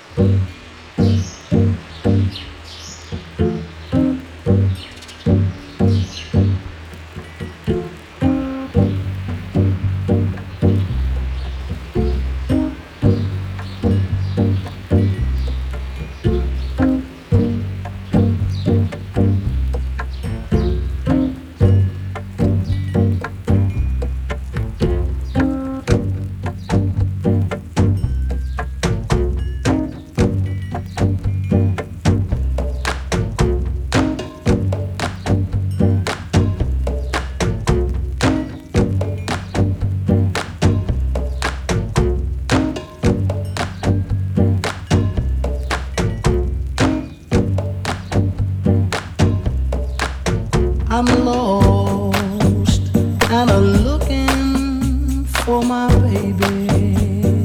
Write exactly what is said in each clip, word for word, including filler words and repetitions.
I'm lost and a looking for my baby.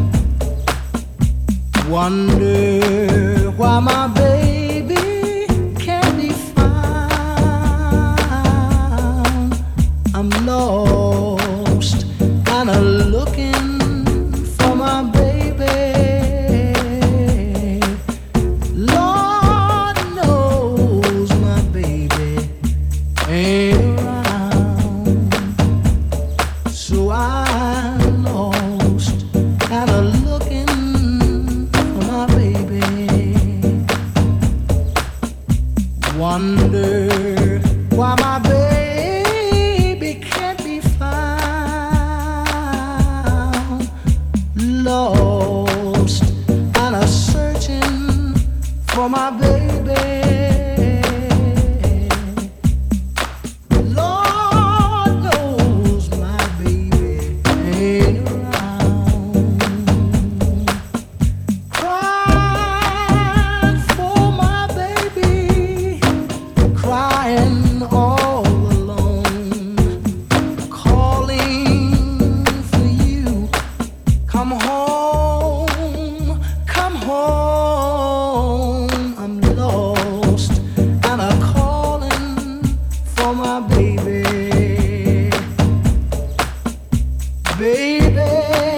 Wonder why my baby can't be found. I'm lost and a looking for my baby. Lord knows my baby ain't around, so I'm lost and a looking for my baby. Wonder why my baby can't be found. Lost and a searching for my baby. Come home, come home. I'm lost and I'm calling for my baby. Baby.